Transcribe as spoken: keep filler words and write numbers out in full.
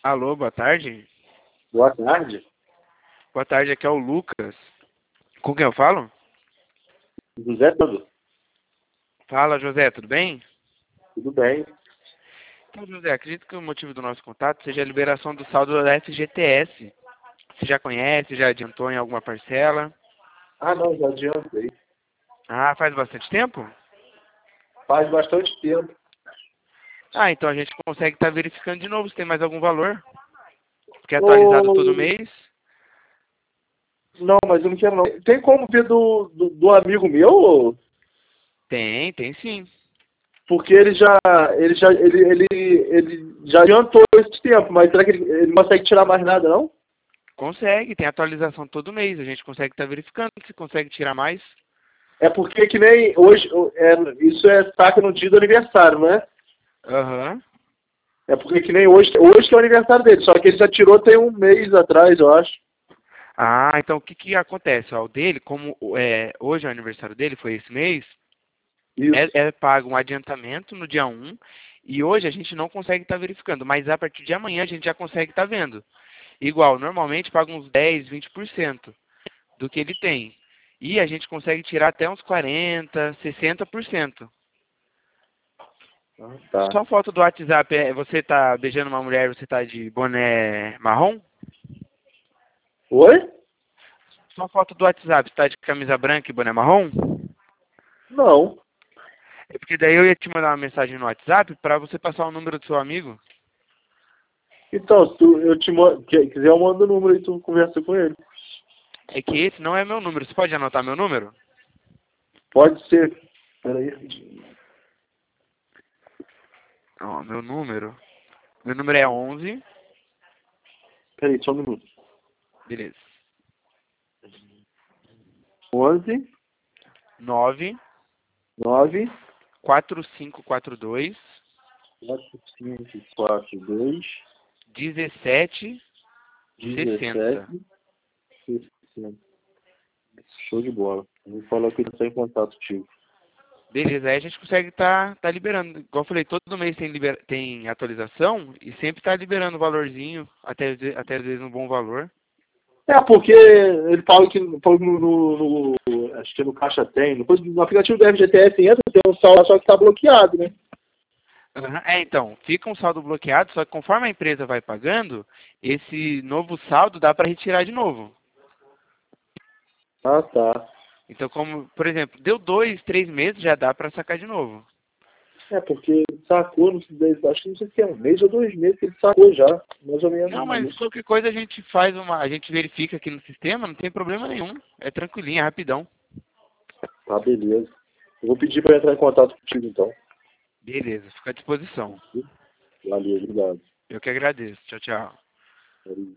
Alô, boa tarde. Boa tarde. Boa tarde, aqui é o Lucas. Com quem eu falo? José Todo. Fala, José, tudo bem? Tudo bem? Então, José, acredito que o motivo do nosso contato seja a liberação do saldo da F G T S. Você já conhece, já adiantou em alguma parcela? Ah, não, já adiantei. Ah, faz bastante tempo? Faz bastante tempo. Ah, então a gente consegue estar verificando de novo se tem mais algum valor. Porque é atualizado todo Ô, mês. não, mas eu não quero não. Tem como ver do, do, do amigo meu? ô? Tem, tem sim. Porque ele já, ele já, ele, ele, ele já adiantou esse tempo, mas será que ele, ele não consegue tirar mais nada, não? Consegue, tem atualização todo mês. A gente consegue estar verificando se consegue tirar mais. É porque que nem hoje, é, isso é saca no dia do aniversário, né? Aham. É porque que nem hoje, hoje que é o aniversário dele, só que ele já tirou tem um mês atrás, eu acho. Ah, então o que que acontece? Ó, o dele, como é, hoje é o aniversário dele, foi esse mês, Isso. é, é pago um adiantamento no dia um e hoje a gente não consegue estar verificando, mas a partir de amanhã a gente já consegue estar vendo. Igual, normalmente paga uns dez, vinte por cento do que ele tem. E a gente consegue tirar até uns quarenta, sessenta por cento. Ah, tá. Só foto do WhatsApp, é, você tá beijando uma mulher, você tá de boné marrom? Oi? Só foto do WhatsApp, você tá de camisa branca e boné marrom? Não. É porque daí eu ia te mandar uma mensagem no WhatsApp para você passar o número do seu amigo. Então, tu, eu te mando, quer- quiser eu mando o número e tu conversa com ele. É que esse não é meu número. Você pode anotar meu número? Pode ser. Peraí. Ó, meu número. Meu número é onze. Peraí, só um minuto. Beleza. onze, nove nove, quatro cinco quatro dois quatro, cinco, quatro, dois, dezessete sessenta. dezessete, sessenta. Show de bola. Eu vou falar que ele está em contato contigo. Beleza, aí a gente consegue tá, tá liberando. Igual eu falei, todo mês tem, liber... tem atualização e sempre tá liberando o valorzinho, até, até às vezes um bom valor. É, porque ele fala que, fala que no, no, no- acho que no Caixa tem, depois no aplicativo do F G T S entra, tem um saldo só que está bloqueado, né? Aham. É, então, fica um saldo bloqueado, só que conforme a empresa vai pagando, esse novo saldo dá para retirar de novo. Ah, tá. Então, como, por exemplo, deu dois, três meses, já dá para sacar de novo. É, porque sacou, não sei, acho que não sei se é um mês ou dois meses que ele sacou já, mais ou Não, menos mas isso. qualquer coisa a gente faz uma, a gente verifica aqui no sistema, não tem problema nenhum. É tranquilinho, é rapidão. Tá, beleza. Eu vou pedir para entrar em contato contigo então. Beleza, fica à disposição. Valeu, obrigado. Eu que agradeço. Tchau, tchau. Valeu.